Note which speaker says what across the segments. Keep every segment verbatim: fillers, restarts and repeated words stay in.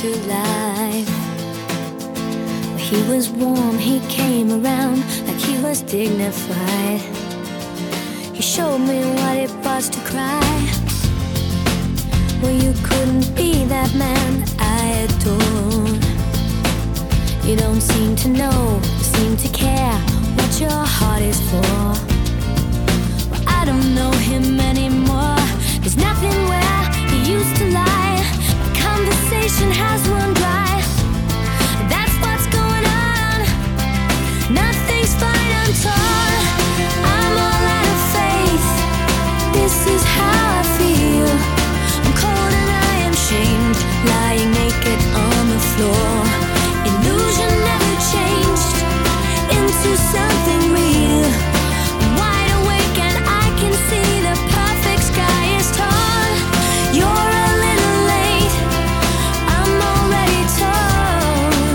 Speaker 1: to life. He was warm, he came around like he was dignified. He showed me what it was to cry. Well, you couldn't be that man I adored. You don't seem to know, seem to care what your heart is for. Well, I don't know him anymore. There's nothing where he used to lie. My conversation has run dry. That's what's going on. Nothing's fine, I'm torn. I'm all out of faith. This is how I feel. I'm cold and I am shamed, lying naked on the floor. Illusion never changed into something real. I'm wide awake and I can see the perfect sky is torn. You're a little late, I'm already torn.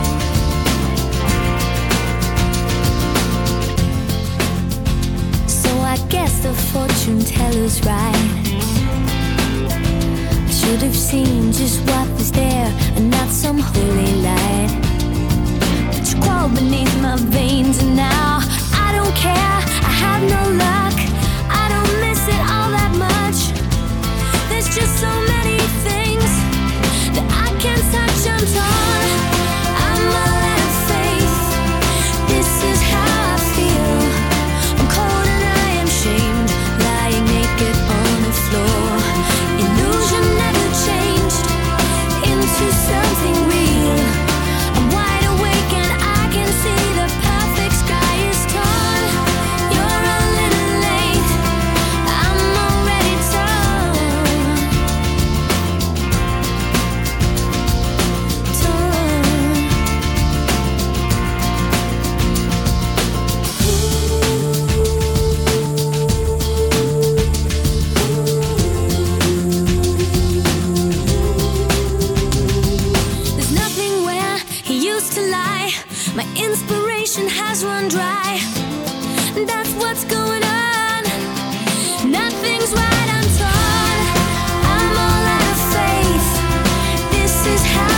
Speaker 1: So I guess the fortune teller's right. I should have seen just what was there and not some holy light. But you crawled beneath my veins and now I don't care, I have no luck. I don't miss it all that much. There's just so many things that I can't touch, I'm torn. I'm all out of faith. This is how I feel. I'm cold and I am shamed, lying naked on the floor. Illusion never changed into something real. I'm wide awake and I can see the perfect sky is torn. You're a little late, I'm already torn. Torn. There's nothing where he used to lie. My inspiration has run dry. That's what's going on. Nothing's right, I'm torn. I'm all out of faith. This is how